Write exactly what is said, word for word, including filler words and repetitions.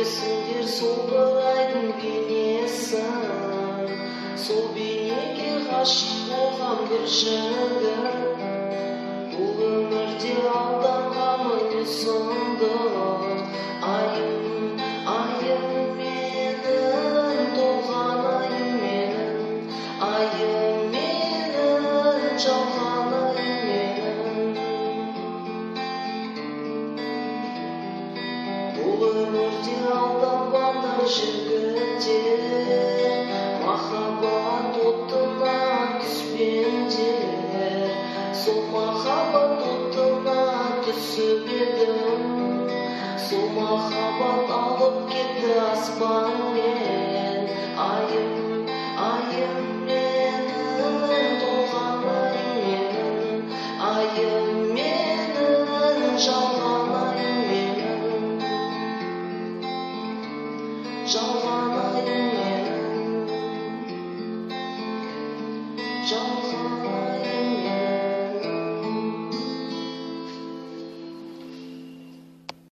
көресіңдер сол бір айдың бейнесін, сол бейнеге ғашық болған бір жігіт. Бұл өмірде алданғаны не сұмдық. Айым, айым менің, толған айым менің, айым менің, жалған айым менің. Бұл өмірде алданғандар жігіт.